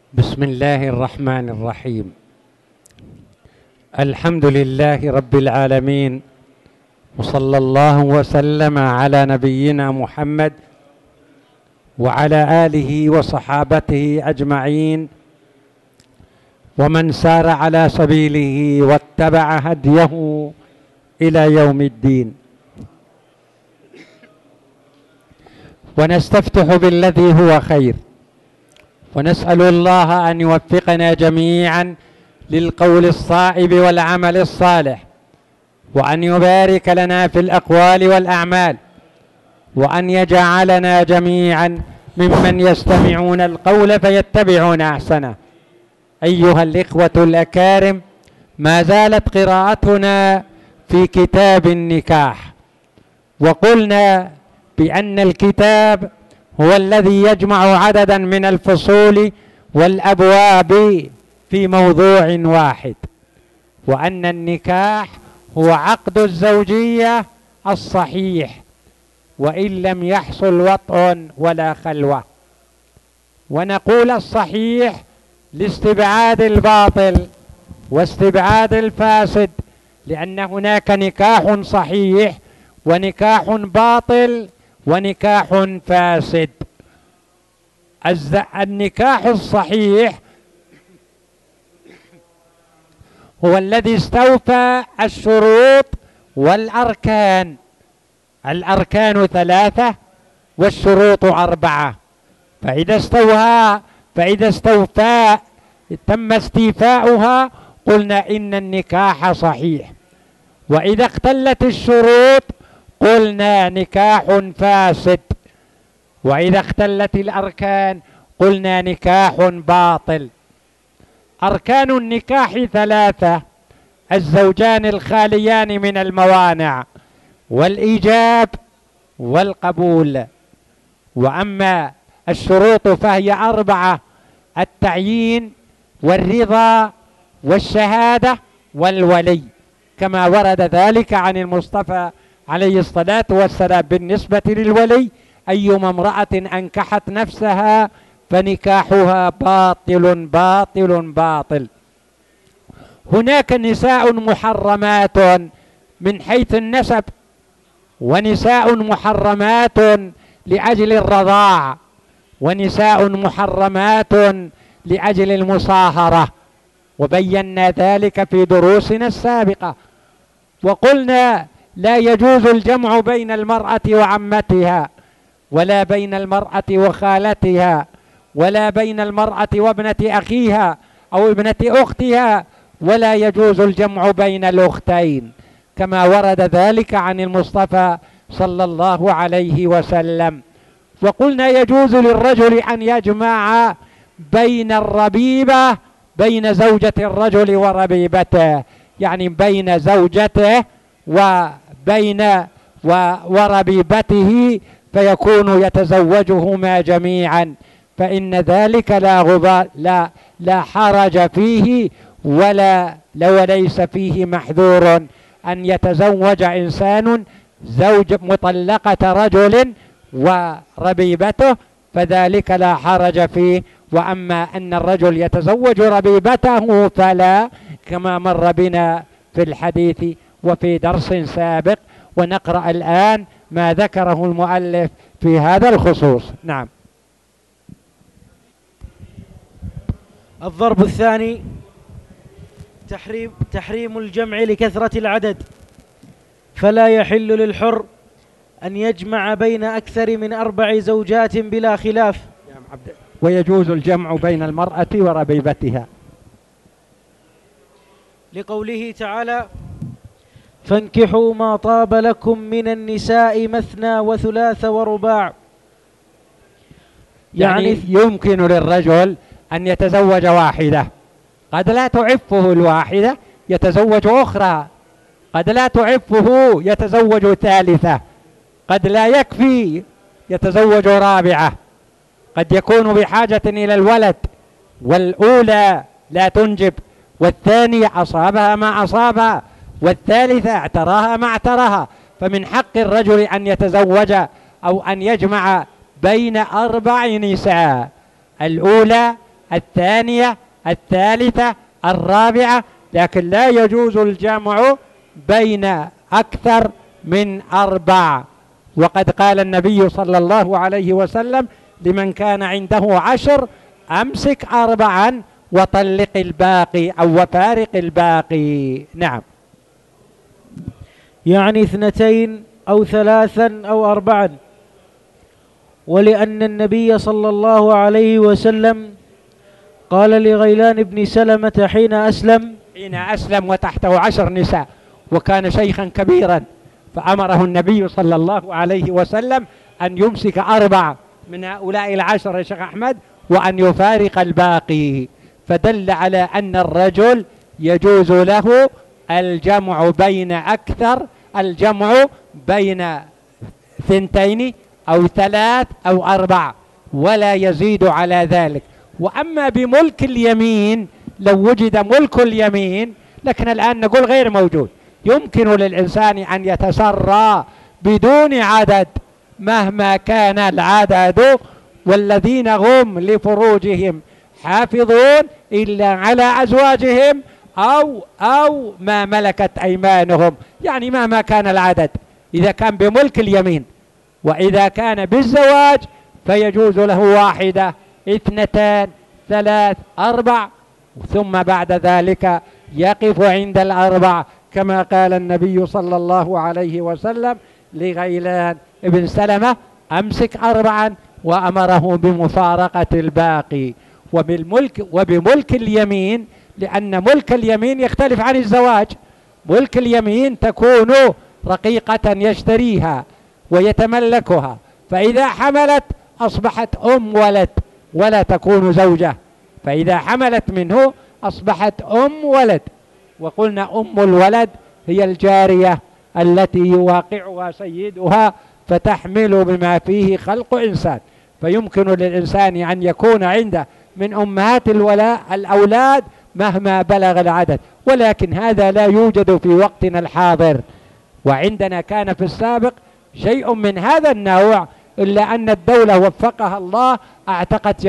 بسم الله الرحمن الرحيم. الحمد لله رب العالمين، وصلى الله وسلم على نبينا محمد وعلى آله وصحابته أجمعين، ومن سار على سبيله واتبع هديه إلى يوم الدين. ونستفتح بالذي هو خير، ونسأل الله أن يوفقنا جميعا للقول الصائب والعمل الصالح، وأن يبارك لنا في الأقوال والأعمال، وأن يجعلنا جميعا ممن يستمعون القول فيتبعون أحسنه. أيها الإخوة الأكارم، ما زالت قراءتنا في كتاب النكاح، وقلنا بأن الكتاب هو الذي يجمع عددا من الفصول والأبواب في موضوع واحد، وأن النكاح هو عقد الزوجية الصحيح وإن لم يحصل وطء ولا خلوة. ونقول الصحيح لاستبعاد الباطل واستبعاد الفاسد، لأن هناك نكاح صحيح ونكاح باطل ونكاح فاسد. النكاح الصحيح هو الذي استوفى الشروط والأركان. الأركان 3 والشروط 4، فإذا استوفى تم استيفاؤها قلنا إن النكاح صحيح، وإذا اختلت الشروط قلنا نكاح فاسد، وإذا اختلت الأركان قلنا نكاح باطل. أركان النكاح 3: الزوجان الخاليان من الموانع، والإيجاب، والقبول. وأما الشروط فهي 4: التعيين، والرضا، والشهادة، والولي، كما ورد ذلك عن المصطفى عليه الصلاة والسلام. بالنسبة للولي، أيما امرأة أنكحت نفسها فنكاحها باطل باطل باطل. هناك نساء محرمات من حيث النسب، ونساء محرمات لأجل الرضاع، ونساء محرمات لأجل المصاهرة، وبينا ذلك في دروسنا السابقة. وقلنا لا يجوز الجمع بين المرأة وعمتها، ولا بين المرأة وخالتها، ولا بين المرأة وابنة أخيها أو ابنة أختها، ولا يجوز الجمع بين الأختين، كما ورد ذلك عن المصطفى صلى الله عليه وسلم. وقلنا يجوز للرجل أن يجمع بين الربيبة، بين زوجة الرجل وربيبته، يعني بين زوجته وبين وربيبته، فيكون يتزوجهما جميعا، فإن ذلك لا حرج فيه وليس فيه محذور أن يتزوج إنسان زوج مطلقة رجل وربيبته، فذلك لا حرج فيه. وأما أن الرجل يتزوج ربيبته فلا، كما مر بنا في الحديث وفي درس سابق. ونقرأ الآن ما ذكره المؤلف في هذا الخصوص. نعم. الضرب الثاني: تحريم الجمع لكثرة العدد، فلا يحل للحر أن يجمع بين أكثر من 4 زوجات بلا خلاف. ويجوز الجمع بين المرأة وربيبتها، لقوله تعالى: فانكحوا ما طاب لكم من النساء مثنى وثلاث ورباع. يعني يمكن للرجل أن يتزوج واحدة، قد لا تعفه الواحدة يتزوج أخرى، قد لا تعفه يتزوج ثالثة، قد لا يكفي يتزوج رابعة، قد يكون بحاجة إلى الولد، والأولى لا تنجب، والثانية أصابها ما أصابها، والثالثة اعتراها ما اعتراها. فمن حق الرجل أن يتزوج أو أن يجمع بين 4 نساء: الأولى الثانية، الثالثة، الرابعة، لكن لا يجوز الجمع بين أكثر من 4. وقد قال النبي صلى الله عليه وسلم لمن كان عنده 10: أمسك 4 وطلق الباقي أو وفارق الباقي. نعم. يعني 2 أو 3 أو 4. ولأن النبي صلى الله عليه وسلم قال لغيلان بن سلمة حين أسلم وتحته 10 نساء وكان شيخا كبيرا، فأمره النبي صلى الله عليه وسلم أن يمسك 4 من هؤلاء 10 يا شيخ أحمد وأن يفارق الباقي، فدل على أن الرجل يجوز له الجمع بين أكثر، الجمع بين 2 أو 3 أو 4 ولا يزيد على ذلك. وأما بملك اليمين، لو وجد ملك اليمين، لكن الآن نقول غير موجود، يمكن للإنسان أن يتسرى بدون عدد مهما كان العدد، والذين هم لفروجهم حافظون إلا على أزواجهم أو ما ملكت أيمانهم، يعني مهما كان العدد إذا كان بملك اليمين. وإذا كان بالزواج فيجوز له 1، 2، 3، 4، ثم بعد ذلك يقف عند 4 كما قال النبي صلى الله عليه وسلم لغيلان بن سلمة: أمسك 4، وأمره بمفارقة الباقي. وبملك اليمين، لأن ملك اليمين يختلف عن الزواج. ملك اليمين تكون رقيقة يشتريها ويتملكها، فإذا حملت أصبحت ولد ولا تكون زوجة، فإذا حملت منه أصبحت ولد. وقلنا الولد هي الجارية التي يواقعها سيدها فتحمل بما فيه خلق إنسان، فيمكن للإنسان أن يكون عنده من أمهات الأولاد مهما بلغ العدد، ولكن هذا لا يوجد في وقتنا الحاضر. وعندنا كان في السابق شيء من هذا النوع، إلا أن الدولة وفقها الله اعتقت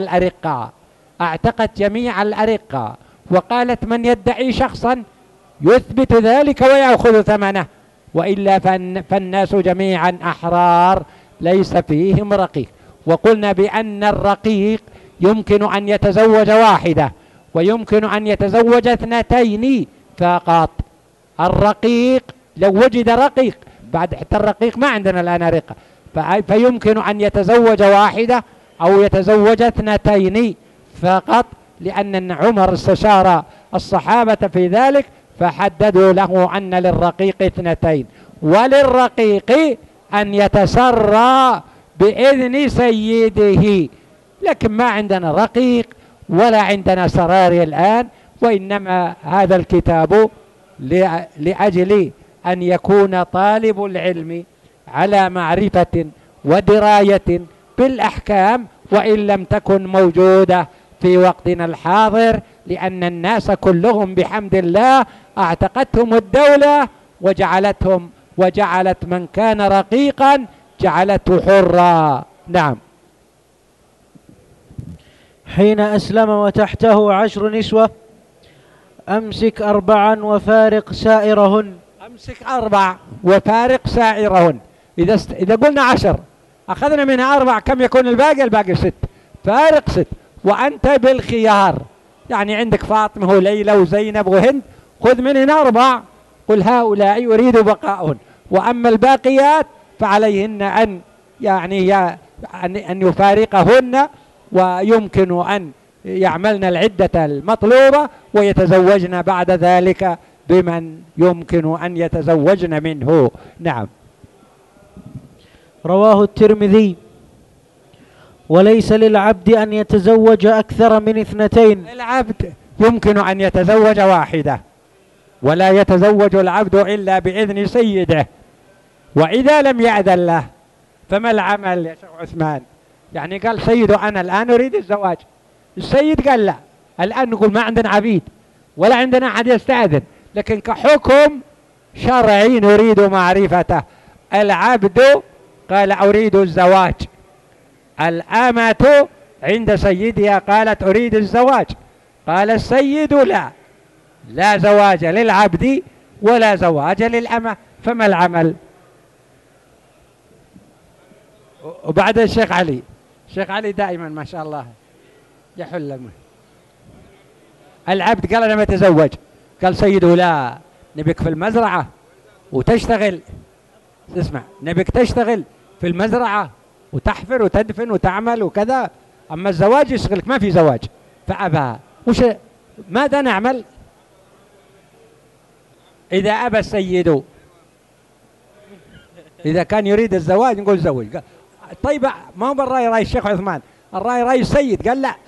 جميع الأرقة، وقالت: من يدعي شخصا يثبت ذلك ويأخذ ثمنه، وإلا فالناس جميعا أحرار ليس فيهم رقيق. وقلنا بأن الرقيق يمكن أن يتزوج 1 ويمكن أن يتزوج 2 فقط. الرقيق لو وجد رقيق، بعد حتى الرقيق ما عندنا الآن رقة، فيمكن أن يتزوج 1 أو يتزوج 2 فقط، لأن عمر استشار الصحابة في ذلك فحددوا له أن للرقيق 2، وللرقيق أن يتسرى بإذن سيده. لكن ما عندنا رقيق ولا عندنا سراري الآن، وإنما هذا الكتاب لأجل أن يكون طالب العلم على معرفة ودراية بالأحكام، وإن لم تكن موجودة في وقتنا الحاضر، لأن الناس كلهم بحمد الله اعتقتهم الدولة وجعلت من كان رقيقا جعلته حرا. نعم. حين أسلم وتحته 10 نسوة: أمسك 4 وفارق سائرهن. أمسك 4 وفارق سائرهن. إذا قلنا 10 أخذنا منها 4، كم يكون الباقي 6، فارق 6. وأنت بالخيار، يعني عندك فاطمة وليلى وزينب وهند، خذ منهن 4، قل هؤلاء يريد بقاؤهن، وأما الباقيات فعليهن أن يفارقهن، ويمكن أن يعملن العدة المطلوبة ويتزوجن بعد ذلك بمن يمكن أن يتزوجن منه. نعم. رواه الترمذي: وليس للعبد أن يتزوج أكثر من 2. العبد يمكن أن يتزوج 1، ولا يتزوج العبد إلا بإذن سيده، وإذا لم يأذن له فما العمل يا شيخ عثمان؟ يعني قال سيده: أنا الآن أريد الزواج، السيد قال لا، الآن نقول ما عندنا عبيد ولا عندنا أحد يستأذن، لكن كحكم شرعي نريد معرفته. العبد قال أريد الزواج، الأمة عند سيدها قالت أريد الزواج، قال السيد لا زواج للعبد ولا زواج للأمة، فما العمل؟ وبعد الشيخ علي دائما ما شاء الله يحل العبد قال أنا ما تزوج، قال سيده لا، نبيك في المزرعة وتشتغل، اسمع نبيك تشتغل في المزرعة وتحفر وتدفن وتعمل وكذا، أما الزواج يشغلك، ما في زواج. فأبى. ماذا نعمل إذا أبى السيد؟ إذا كان يريد الزواج نقول زوج. طيب ما هو بالرأي رأي الشيخ عثمان، الرأي رأي السيد، قال لا.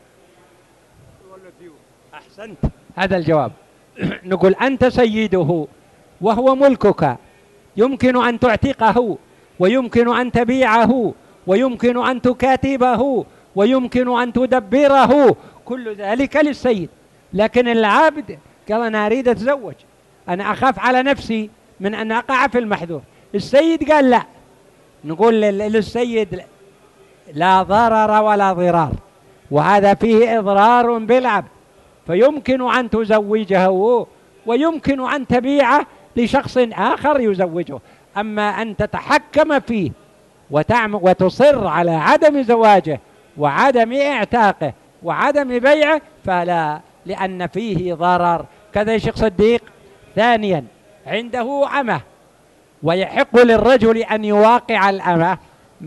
أحسنت، هذا الجواب. نقول أنت سيده وهو ملكك، يمكن أن تعتقه، ويمكن أن تبيعه، ويمكن أن تكاتبه، ويمكن أن تدبره، كل ذلك للسيد. لكن العبد قال أنا أريد أتزوج، أنا أخاف على نفسي من أن أقع في المحذور. السيد قال لا، نقول للسيد لا ضرر ولا ضرار، وهذا فيه إضرار بالعبد، فيمكن أن تزوجه ويمكن أن تبيعه لشخص آخر يزوجه. أما أن تتحكم فيه وتصر على عدم زواجه وعدم اعتاقه وعدم بيعه فلا، لأن فيه ضرر. كذا يا شيخ صديق. ثانيا عنده أمة، ويحق للرجل أن يواقع الأمة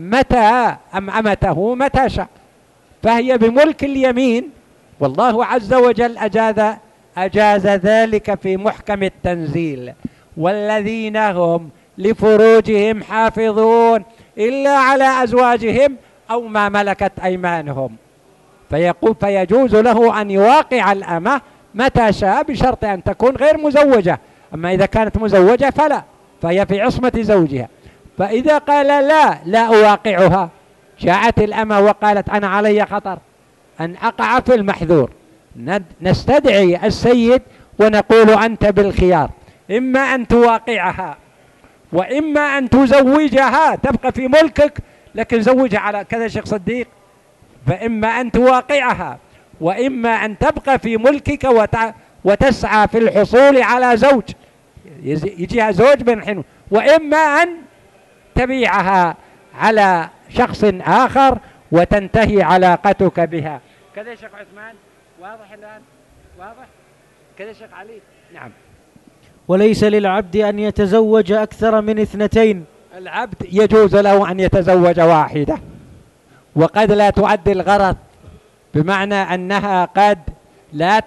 أمته متى شاء، فهي بملك اليمين، والله عز وجل أجاز ذلك في محكم التنزيل: والذين هم لفروجهم حافظون إلا على أزواجهم أو ما ملكت أيمانهم. فيجوز له أن يواقع الأمة متى شاء بشرط أن تكون غير مزوجة. أما إذا كانت مزوجة فلا، فهي في عصمة زوجها. فإذا قال لا أواقعها، جاءت الأمة وقالت أنا علي خطر أن أقع في المحذور، نستدعي السيد ونقول أنت بالخيار، إما أن تواقعها وإما أن تزوجها، تبقى في ملكك لكن زوجها على كذا شيخ صديق. فإما أن تواقعها وإما أن تبقى في ملكك وتسعى في الحصول على زوج، يجيها زوج بين حين، وإما أن تبيعها على شخص آخر وتنتهي علاقتك بها. كذا شيخ عثمان، واضح الآن؟ واضح كذا شيخ علي؟ نعم. وليس للعبد أن يتزوج أكثر من 2. العبد يجوز له أن يتزوج واحدة، وقد لا تؤدي الغرض، بمعنى أنها قد لا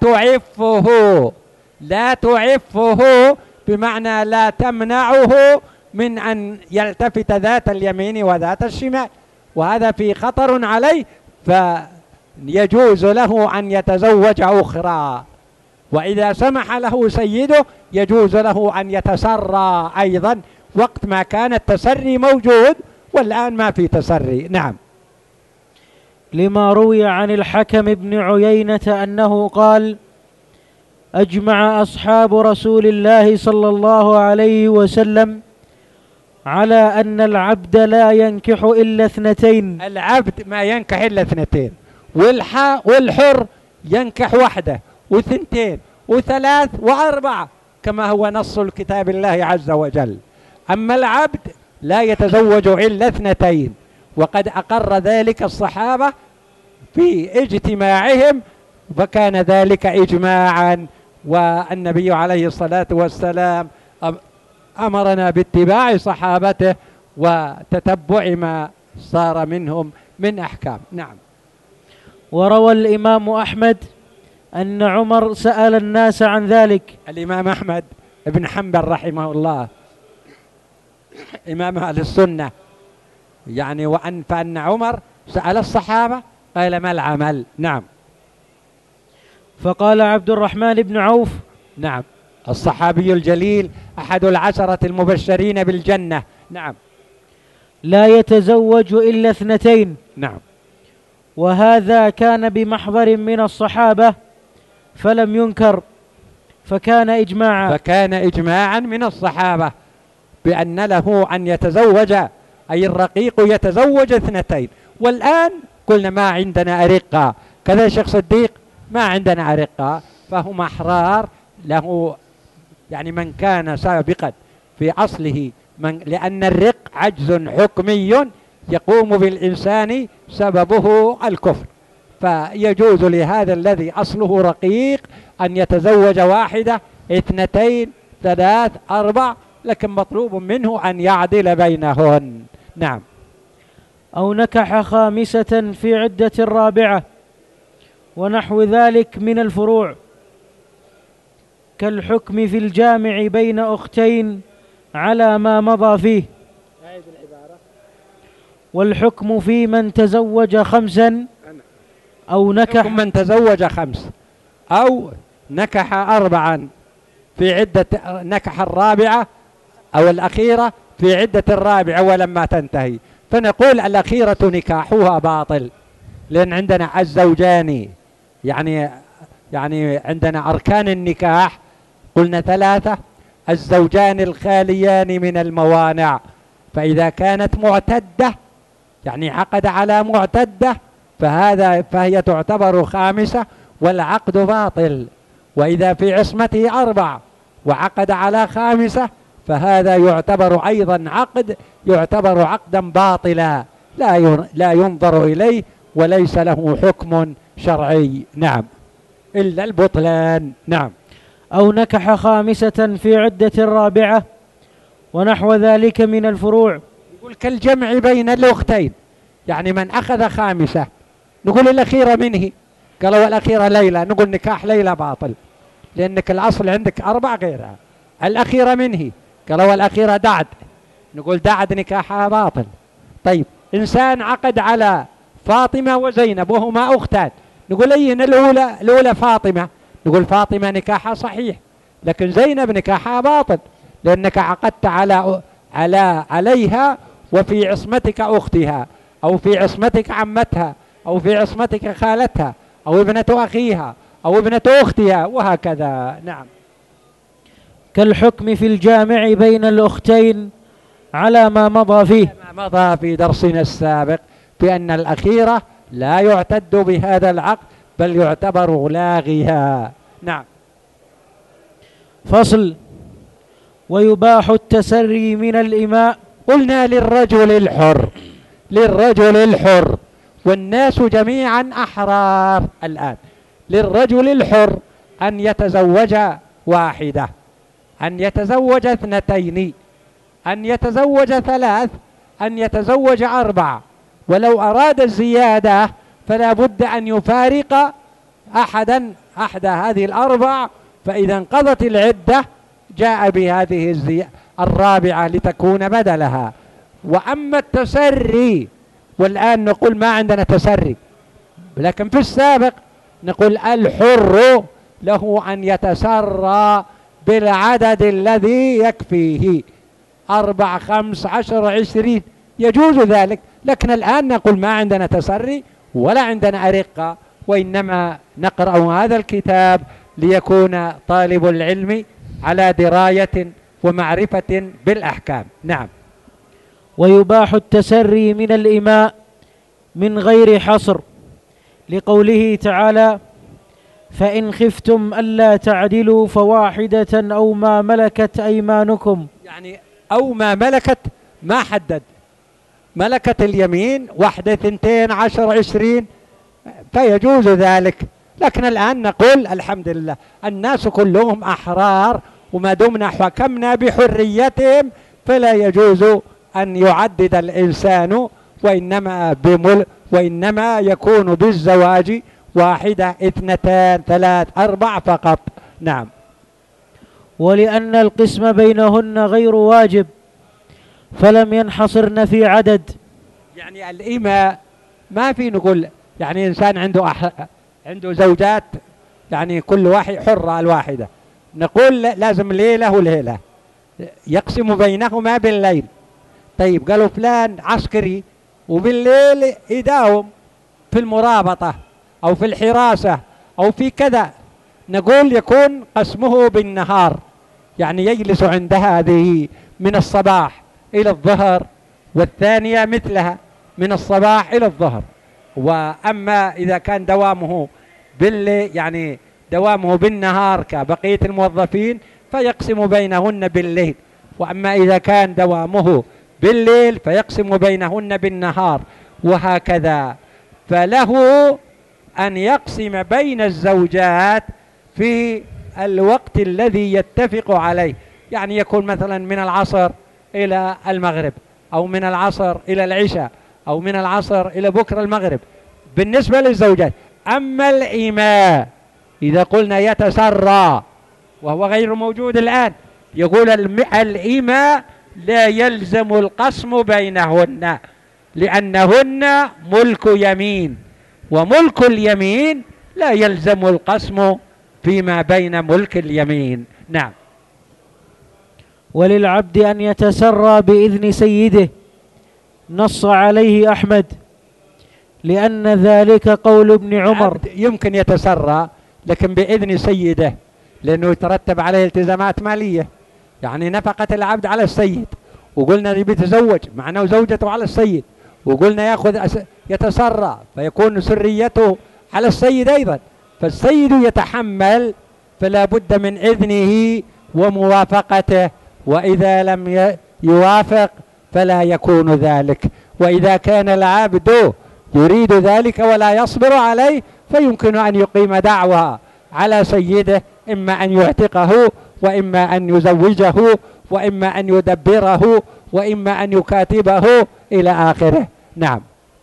تعفه بمعنى لا تمنعه من أن يلتفت ذات اليمين وذات الشمال، وهذا في خطر عليه، فيجوز له أن يتزوج أخرى. وإذا سمح له سيده يجوز له أن يتسرى أيضا، وقت ما كان التسري موجود، والآن ما في تسري. نعم. لما روي عن الحكم بن عيينة أنه قال: أجمع أصحاب رسول الله صلى الله عليه وسلم على أن العبد لا ينكح إلا 2. العبد ما ينكح إلا 2، والحر ينكح 1 و2 و3 و4 كما هو نص الكتاب الله عز وجل. أما العبد لا يتزوج إلا 2، وقد أقر ذلك الصحابة في اجتماعهم، فكان ذلك إجماعا، والنبي عليه الصلاة والسلام أمرنا باتباع صحابته وتتبع ما صار منهم من أحكام. نعم. وروى الإمام أحمد أن عمر سأل الناس عن ذلك. الإمام أحمد بن حنبل رحمه الله إمام أهل السنة، يعني فأن عمر سأل الصحابة قال ما العمل؟ نعم. فقال عبد الرحمن بن عوف، نعم، الصحابي الجليل أحد 10 المبشرين بالجنة، نعم، لا يتزوج إلا 2. نعم. وهذا كان بمحضر من الصحابة فلم ينكر، فكان إجماعا من الصحابة بأن له أن يتزوج، أي الرقيق يتزوج 2. والآن قلنا ما عندنا أرقة، كذا شيخ صديق ما عندنا أرقة، فهم أحرار له. يعني من كان سابقا في أصله لأن الرق عجز حكمي يقوم بالإنسان سببه الكفر، فيجوز لهذا الذي أصله رقيق أن يتزوج واحدة، اثنتين، ثلاث، أربع، لكن مطلوب منه أن يعدل بينهن. نعم. أو نكح خامسة في عدة الرابعة ونحو ذلك من الفروع، كالحكم في الجامع بين أختين على ما مضى فيه. والحكم في من تزوج خمسا أو نكح من تزوج خمس أو نكح أربعا في عدة، نكح الرابعة أو الأخيرة في عدة الرابعة ولما تنتهي، فنقول الأخيرة نكاحها باطل، لأن عندنا الزوجان، يعني عندنا أركان النكاح قلنا ثلاثة: الزوجان الخاليان من الموانع، فإذا كانت معتدة يعني عقد على معتدة فهي تعتبر خامسة والعقد باطل. وإذا في عصمته أربع وعقد على خامسة فهذا يعتبر أيضا يعتبر عقدا باطلا لا ينظر إليه وليس له حكم شرعي. نعم، إلا البطلان. نعم. أو نكح خامسة في عدة الرابعة ونحو ذلك من الفروع. يقول كالجمع بين الأختين، يعني من أخذ خامسة نقول الأخيرة منه، قالوا الأخيرة ليلى، نقول نكاح ليلى باطل لأنك الأصل عندك أربع غيرها. الأخيرة منه، قالوا الأخيرة دعد، نقول دعد نكاحها باطل. طيب إنسان عقد على فاطمة وزينب وهما أختان، نقول أين الأولى فاطمة، نقول فاطمة نكاحها صحيح لكن زينب نكاحها باطل لأنك عقدت عليها وفي عصمتك أختها أو في عصمتك عمتها أو في عصمتك خالتها أو ابنة أخيها أو ابنة أختها وهكذا. نعم. كالحكم في الجامع بين الأختين على ما مضى فيه، ما مضى في درسنا السابق بأن الأخيرة لا يعتد بهذا العقد بل يعتبر لاغيها. نعم. فصل. ويباح التسري من الإماء. قلنا للرجل الحر والناس جميعا أحرار الآن. للرجل الحر أن يتزوج واحدة، أن يتزوج اثنتين، أن يتزوج ثلاث، أن يتزوج أربع، ولو أراد الزيادة فلا بد أن يفارق أحد هذه الأربع، فإذا انقضت العدة جاء بهذه الرابعة لتكون بدلها. وأما التسري، والآن نقول ما عندنا تسري، لكن في السابق نقول الحر له أن يتسرى بالعدد الذي يكفيه 4 5 10 20 يجوز ذلك، لكن الآن نقول ما عندنا تسري ولا عندنا أرقة، وإنما نقرأ هذا الكتاب ليكون طالب العلم على دراية ومعرفة بالأحكام. نعم. ويباح التسري من الإماء من غير حصر، لقوله تعالى: فإن خفتم ألا تعدلوا فواحدة أو ما ملكت أيمانكم. يعني أو ما ملكت، ما حدد، ملكت اليمين 1 2 10 20 فيجوز ذلك. لكن الآن نقول الحمد لله الناس كلهم أحرار، وما دمنا حكمنا بحريتهم فلا يجوز أن يعدد الإنسان، وإنما يكون بالزواج 1 2 3 4 فقط. نعم. ولأن القسم بينهن غير واجب فلم ينحصرن في عدد. يعني الإماء ما في نقول يعني إنسان عنده زوجات، يعني كل واحد حرة الواحدة، نقول لازم ليلة وليلة يقسم بينهما بالليل. طيب قالوا فلان عسكري وبالليل يداوم في المرابطة أو في الحراسة أو في كذا، نقول يكون قسمه بالنهار، يعني يجلس عند هذه من الصباح إلى الظهر، والثانية مثلها من الصباح إلى الظهر. وأما إذا كان دوامه يعني دوامه بالنهار كبقية الموظفين فيقسم بينهن بالليل، وأما إذا كان دوامه بالليل فيقسم بينهن بالنهار، وهكذا. فله أن يقسم بين الزوجات في الوقت الذي يتفق عليه، يعني يكون مثلا من العصر إلى المغرب، أو من العصر إلى العشاء، أو من العصر إلى بكرة المغرب بالنسبة للزوجات. أما الإماء إذا قلنا يتسرى وهو غير موجود الآن، يقول الإماء لا يلزم القسم بينهن لأنهن ملك يمين، وملك اليمين لا يلزم القسم فيما بين ملك اليمين. نعم. وللعبد أن يتسرى بإذن سيده، نص عليه أحمد، لأن ذلك قول ابن عمر. يمكن يتسرى لكن بإذن سيده، لأنه يترتب عليه التزامات مالية، يعني نفقة العبد على السيد، وقلنا بيتزوج معناه زوجته على السيد، وقلنا يأخذ يتسرى فيكون سريته على السيد أيضا، فالسيد يتحمل، فلا بد من إذنه وموافقته، وإذا لم يوافق فلا يكون ذلك. وإذا كان العبد يريد ذلك ولا يصبر عليه فيمكن أن يقيم دعوى على سيده، إما أن يعتقه، وإما أن يزوجه، وإما أن يدبره، وإما أن يكاتبه إلى آخره. نعم.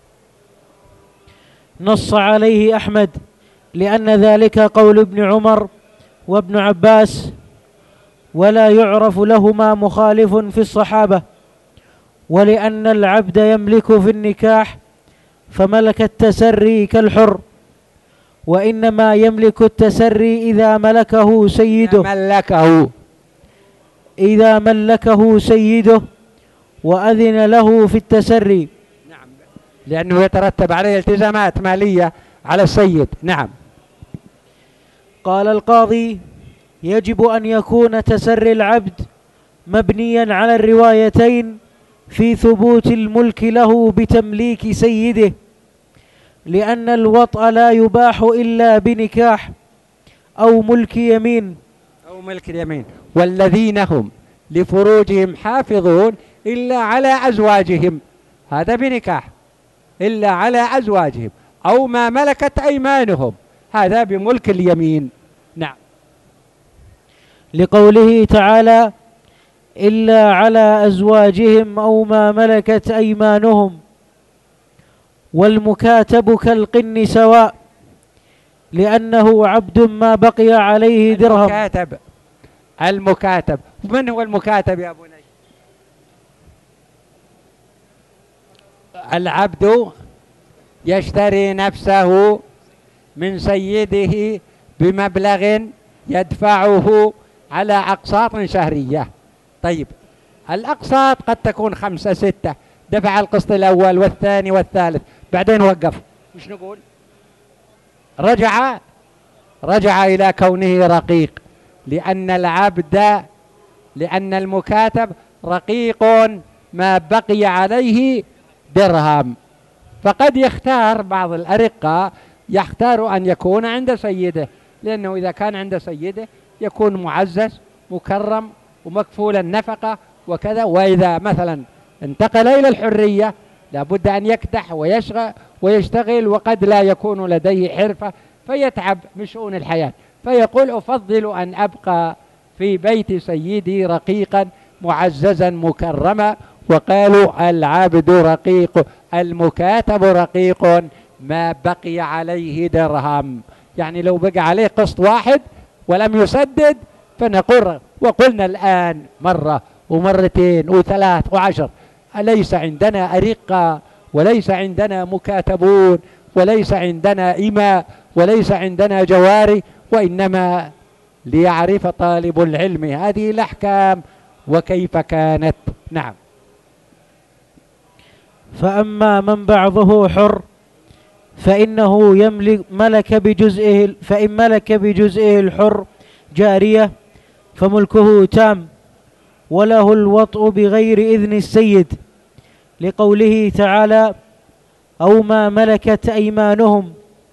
نص عليه أحمد لأن ذلك قول ابن عمر وابن عباس، ولا يعرف لهما مخالف في الصحابة، ولأن العبد يملك في النكاح فملك التسري كالحر، وإنما يملك التسري إذا ملكه سيده وأذن له في التسري. نعم، لأنه يترتب عليه التزامات مالية على السيد. نعم. قال القاضي: يجب أن يكون تسري العبد مبنيا على الروايتين في ثبوت الملك له بتمليك سيده، لأن الوطأ لا يباح إلا بنكاح أو ملك يمين. والذين هم لفروجهم حافظون إلا على أزواجهم، هذا بنكاح، إلا على أزواجهم، أو ما ملكت أيمانهم، هذا بملك اليمين. نعم. لقوله تعالى: إلا على أزواجهم أو ما ملكت أيمانهم. والمكاتب كالقن سواء، لأنه عبد ما بقي عليه درهم. المكاتب من هو المكاتب يا بني؟ العبد يشتري نفسه من سيده بمبلغ يدفعه على أقساط شهرية. طيب، الأقساط قد تكون 5 6، دفع القسط الأول والثاني والثالث، بعدين وقف، مش نقول رجع إلى كونه رقيق، لأن المكاتب رقيق ما بقي عليه درهم. فقد يختار بعض الأرقة، يختار أن يكون عند سيده، لأنه إذا كان عند سيده يكون معزز مكرم ومكفول النفقة وكذا. وإذا مثلا انتقل إلى الحرية لابد أن يكدح ويشتغل، وقد لا يكون لديه حرفة فيتعب من شؤون الحياة، فيقول: أفضل أن أبقى في بيت سيدي رقيقا معززا مكرما. وقالوا: العبد رقيق، المكاتب رقيق ما بقي عليه درهم، يعني لو بقى عليه قسط واحد ولم يسدد فنقر. وقلنا الآن مرة ومرتين وثلاث وعشر، أليس عندنا أرقة، وليس عندنا مكاتبون، وليس عندنا إماء، وليس عندنا جواري، وإنما ليعرف طالب العلم هذه الأحكام وكيف كانت. نعم. فأما من بعضه حر فإنه فإن ملك بجزئه الحر جارية فملكه تام، وله الوطء بغير إذن السيد، لقوله تعالى: أو ما ملكت أيمانهم،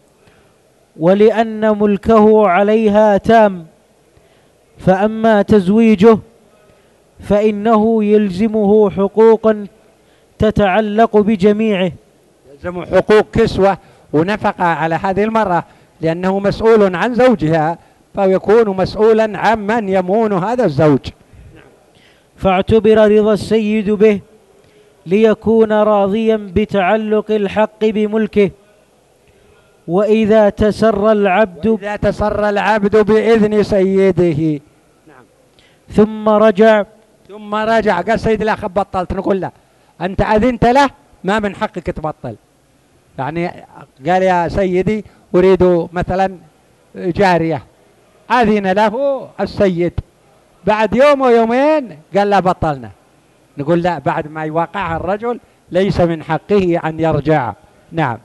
ولأن ملكه عليها تام. فأما تزويجه فإنه يلزمه حقوقا تتعلق بجميعه. يلزم حقوق كسوة ونفقة على هذه المرأة، لأنه مسؤول عن زوجها، فيكون مسؤولا عمن يمون هذا الزوج. فاعتبر رضا السيد به ليكون راضيا بتعلق الحق بملكه. وإذا تسر العبد بإذن سيده ثم رجع قال سيد لا بطلت، نقول له أنت أذنت له، ما من حقك تبطل. يعني قال يا سيدي أريد مثلا جارية، أذن له السيد، بعد يوم ويومين قال لا بطلنا، نقول لا، بعد ما يوقعها الرجل ليس من حقه أن يرجع. نعم.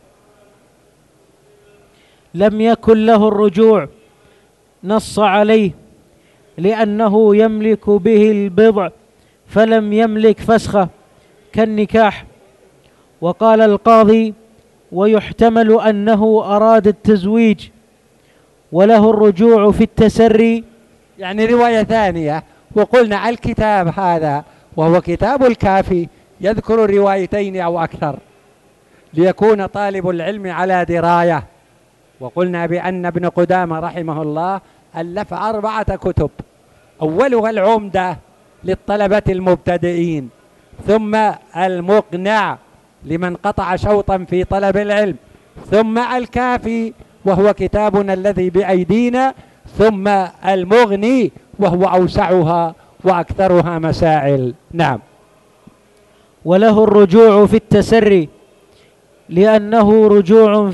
لم يكن له الرجوع، نص عليه لأنه يملك به البضع فلم يملك فسخه كالنكاح. وقال القاضي: ويحتمل أنه أراد التزويج وله الرجوع في التسري. يعني رواية ثانية، وقلنا الكتاب هذا وهو كتاب الكافي يذكر روايتين أو أكثر ليكون طالب العلم على دراية. وقلنا بأن ابن قدامة رحمه الله ألف 4 كتب، أولها العمدة للطلبة المبتدئين، ثم المقنع لمن قطع شوطا في طلب العلم، ثم الكافي وهو كتابنا الذي بأيدينا، ثم المغني وهو أوسعها وأكثرها مسائل. نعم. وله الرجوع في التسري لأنه رجوع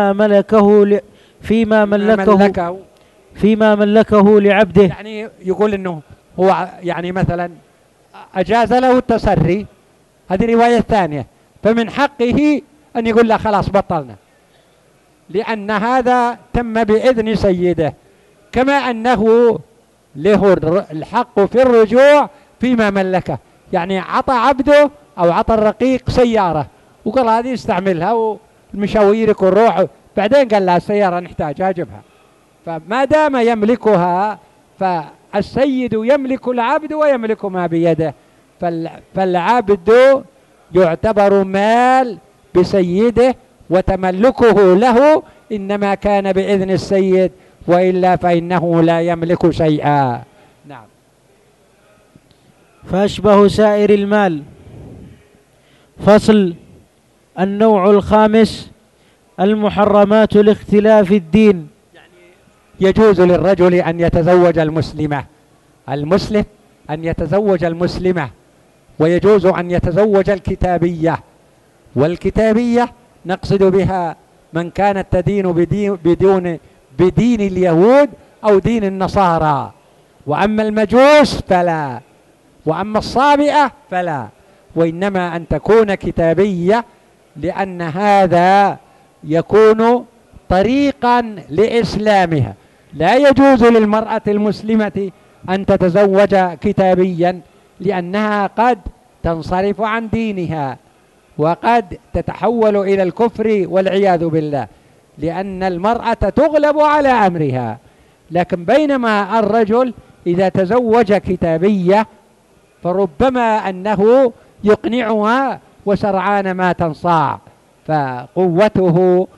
فيما ملكه لعبده. يعني يقول إنه هو يعني مثلا أجاز له التسري، هذه رواية ثانية، فمن حقه أن يقول له خلاص بطلنا، لأن هذا تم بإذن سيده، كما أنه له الحق في الرجوع فيما ملكه. يعني عطى عبده أو عطى الرقيق سيارة وقال هذه استعملها والمشاويرك والروح، بعدين قال لها السيارة نحتاجها جبها، فما دام يملكها فالسيد يملك العبد ويملك ما بيده، فالعبد يعتبر مال بسيده، وتملكه له إنما كان بإذن السيد، وإلا فإنه لا يملك شيئا. نعم. فأشبه سائر المال. فصل. النوع الخامس: المحرمات لاختلاف الدين. يعني يجوز للرجل أن يتزوج المسلم أن يتزوج المسلمة، ويجوز أن يتزوج الكتابية. والكتابية نقصد بها من كانت تدين بدين اليهود أو دين النصارى، وأما المجوس فلا، وأما الصابئة فلا، وإنما أن تكون كتابية، لأن هذا يكون طريقا لإسلامها. لا يجوز للمرأة المسلمة أن تتزوج كتابيا، لأنها قد تنصرف عن دينها وقد تتحول إلى الكفر والعياذ بالله، لأن المرأة تغلب على أمرها. لكن بينما الرجل إذا تزوج كتابية فربما أنه يقنعها وسرعان ما تنصاع، فقوته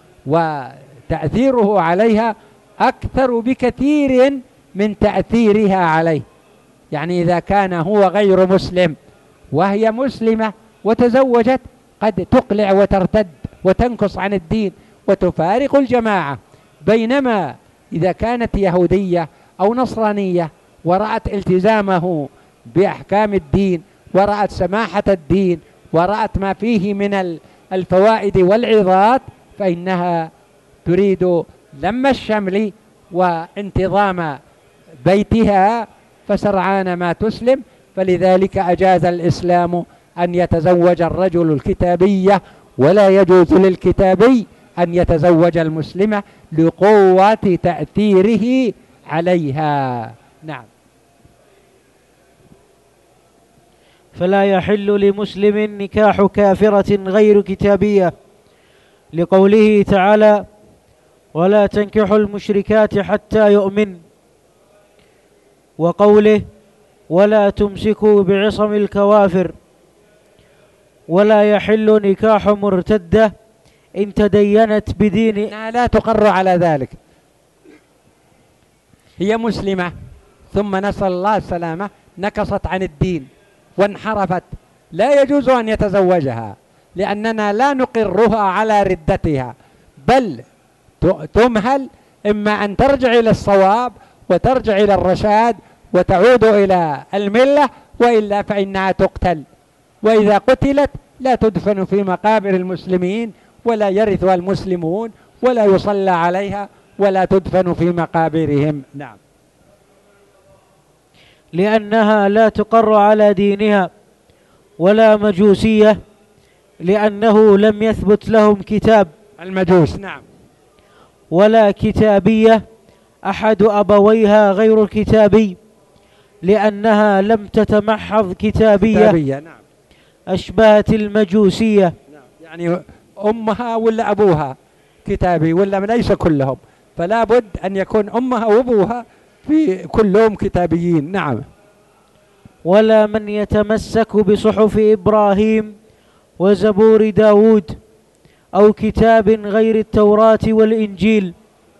وتأثيره عليها أكثر بكثير من تأثيرها عليه. يعني إذا كان هو غير مسلم وهي مسلمة وتزوجت قد تقلع وترتد وتنكص عن الدين وتفارق الجماعة، بينما إذا كانت يهودية أو نصرانية ورأت التزامه بأحكام الدين ورأت سماحة الدين ورأت ما فيه من الفوائد والعظات، فإنها تريد لم الشمل وانتظام بيتها، فسرعان ما تسلم. فلذلك أجاز الإسلام أن يتزوج الرجل الكتابية، ولا يجوز للكتابي أن يتزوج المسلمة لقوة تأثيره عليها. نعم. فلا يحل لمسلم نكاح كافرة غير كتابية لقوله تعالى: ولا تنكحوا المشركات حتى يؤمن، وقوله: ولا تمسكوا بعصم الكوافر، ولا يحل نكاح مرتدة إن تدينت بدين. لا تقر على ذلك، هي مسلمة ثم نسأل الله السلامة نكصت عن الدين وانحرفت، لا يجوز أن يتزوجها، لأننا لا نقرها على ردتها، بل تمهل، إما أن ترجع إلى الصواب وترجع إلى الرشاد وتعود إلى الملة، وإلا فإنها تقتل، وإذا قتلت لا تدفن في مقابر المسلمين ولا يرثها المسلمون ولا يصلى عليها ولا تدفن في مقابرهم. نعم. لأنها لا تقر على دينها، ولا مجوسية لأنه لم يثبت لهم كتاب المجوس. نعم. ولا كتابية أحد أبويها غير كتابي لأنها لم تتمحض كتابية. نعم. أشبهت المجوسية. نعم. يعني أمها ولا أبوها كتابي ولا ليس كلهم، فلا بد أن يكون أمها وأبوها في كلهم كتابيين. نعم. ولا من يتمسك بصحف إبراهيم وزبور داود أو كتاب غير التوراة والإنجيل،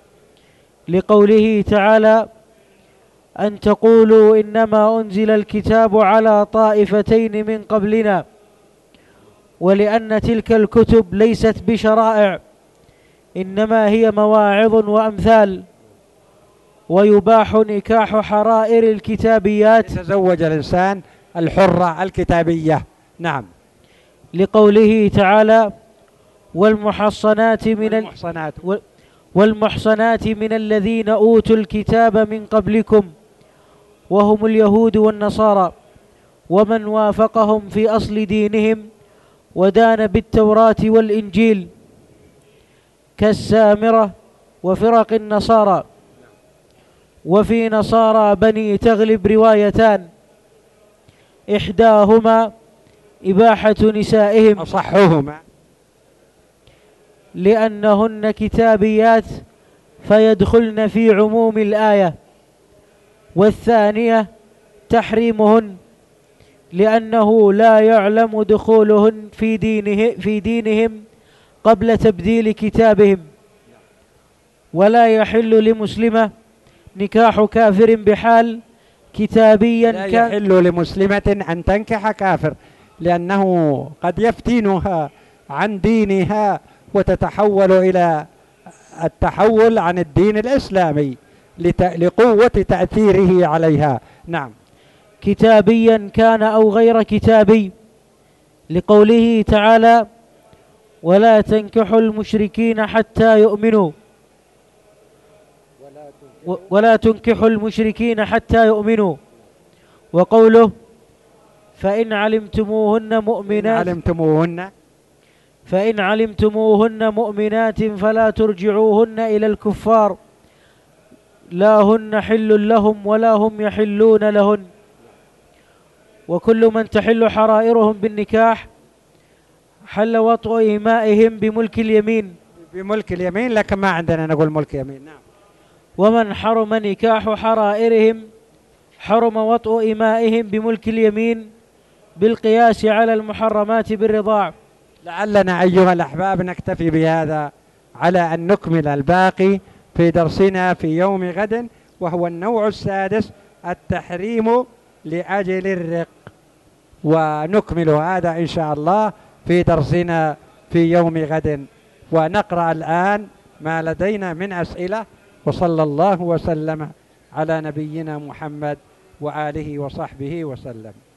لقوله تعالى: أن تقولوا إنما أنزل الكتاب على طائفتين من قبلنا، ولأن تلك الكتب ليست بشرائع، إنما هي مواعظ وأمثال، ويباح نكاح حرائر الكتابيات. يتزوج الإنسان الحرة الكتابية. نعم. لقوله تعالى: والمحصنات من الذين أوتوا الكتاب من قبلكم وهم اليهود والنصارى، ومن وافقهم في أصل دينهم ودان بالتوراة والإنجيل، كالسامرة وفرق النصارى. وفي نصارى بني تغلب روايتان، إحداهما إباحة نسائهم أصحهما لأنهن كتابيات فيدخلن في عموم الآية، والثانية تحريمهن لأنه لا يعلم دخولهن في دينهم قبل تبديل كتابهم. ولا يحل لمسلمة نكاح كافر بحال كتابيا لا يحل لمسلمة أن تنكح كافر، لأنه قد يفتنها عن دينها وتتحول إلى التحول عن الدين الإسلامي لقوة تأثيره عليها. نعم. كتابيا كان أو غير كتابي، لقوله تعالى: ولا تنكحوا المشركين حتى يؤمنوا، ولا تنكحوا المشركين حتى يؤمنوا. وقوله: فإن علمتموهن مؤمنات فلا ترجعوهن إلى الكفار، لا هن حل لهم ولا هم يحلون لهن. وكل من تحل حرائرهم بالنكاح حل وطء إيمائهم بملك اليمين، لكن ما عندنا نقول ملك يمين. نعم. ومن حرم نكاح حرائرهم حرم وطء إمائهم بملك اليمين، بالقياس على المحرمات بالرضاع. لعلنا أيها الأحباب نكتفي بهذا على أن نكمل الباقي في درسنا في يوم غد، وهو النوع السادس، التحريم لأجل الرق، ونكمل هذا إن شاء الله في درسنا في يوم غد. ونقرأ الآن ما لدينا من أسئلة، وصلى الله وسلم على نبينا محمد وآله وصحبه وسلم.